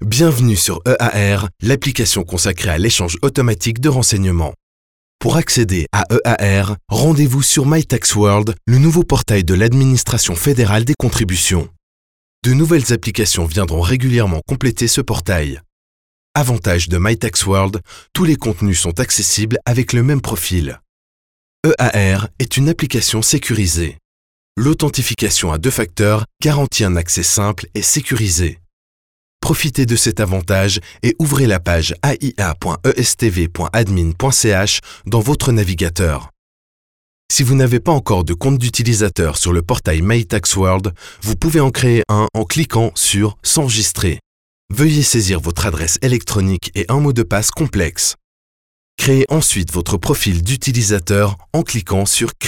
Bienvenue sur EAR, l'application consacrée à l'échange automatique de renseignements. Pour accéder à EAR, rendez-vous sur MyTaxWorld, le nouveau portail de l'administration fédérale des contributions. De nouvelles applications viendront régulièrement compléter ce portail. Avantage de MyTaxWorld, tous les contenus sont accessibles avec le même profil. EAR est une application sécurisée. L'authentification à 2 facteurs garantit un accès simple et sécurisé. Profitez de cet avantage et ouvrez la page aia.estv.admin.ch dans votre navigateur. Si vous n'avez pas encore de compte d'utilisateur sur le portail MyTaxWorld, vous pouvez en créer un en cliquant sur « S'enregistrer ». Veuillez saisir votre adresse électronique et un mot de passe complexe. Créez ensuite votre profil d'utilisateur en cliquant sur « Créer ».